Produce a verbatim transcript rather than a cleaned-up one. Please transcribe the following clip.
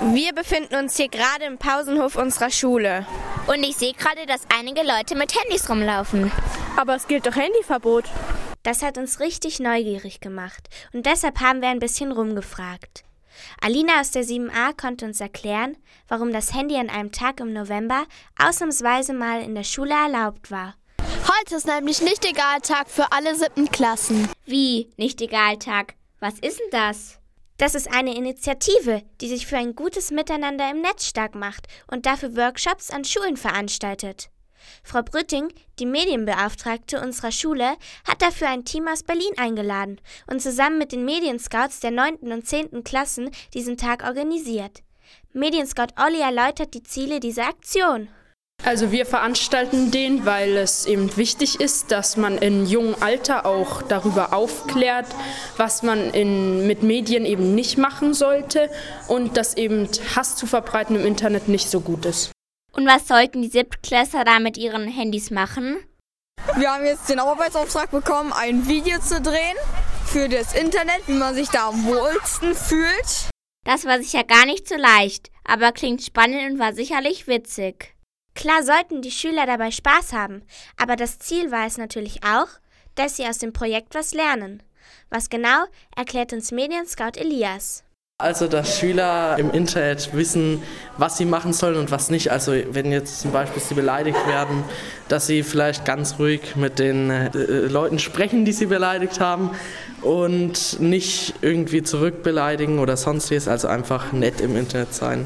Wir befinden uns hier gerade im Pausenhof unserer Schule. Und ich sehe gerade, dass einige Leute mit Handys rumlaufen. Aber es gilt doch Handyverbot. Das hat uns richtig neugierig gemacht und deshalb haben wir ein bisschen rumgefragt. Alina aus der sieben a konnte uns erklären, warum das Handy an einem Tag im November ausnahmsweise mal in der Schule erlaubt war. Heute ist nämlich Nicht-Egal-Tag für alle siebten Klassen. Wie Nicht-Egal-Tag? Was ist denn das? Das ist eine Initiative, die sich für ein gutes Miteinander im Netz stark macht und dafür Workshops an Schulen veranstaltet. Frau Brütting, die Medienbeauftragte unserer Schule, hat dafür ein Team aus Berlin eingeladen und zusammen mit den Medienscouts der neunten und zehnten Klassen diesen Tag organisiert. Medienscout Olli erläutert die Ziele dieser Aktion. Also wir veranstalten den, weil es eben wichtig ist, dass man in jungem Alter auch darüber aufklärt, was man in, mit Medien eben nicht machen sollte und dass eben Hass zu verbreiten im Internet nicht so gut ist. Und was sollten die Siebtklässler da mit ihren Handys machen? Wir haben jetzt den Arbeitsauftrag bekommen, ein Video zu drehen für das Internet, wie man sich da am wohlsten fühlt. Das war sicher gar nicht so leicht, aber klingt spannend und war sicherlich witzig. Klar sollten die Schüler dabei Spaß haben, aber das Ziel war es natürlich auch, dass sie aus dem Projekt was lernen. Was genau, erklärt uns Medienscout Elias. Also, dass Schüler im Internet wissen, was sie machen sollen und was nicht. Also, wenn jetzt zum Beispiel sie beleidigt werden, dass sie vielleicht ganz ruhig mit den äh, Leuten sprechen, die sie beleidigt haben und nicht irgendwie zurückbeleidigen oder sonstiges. Also einfach nett im Internet sein.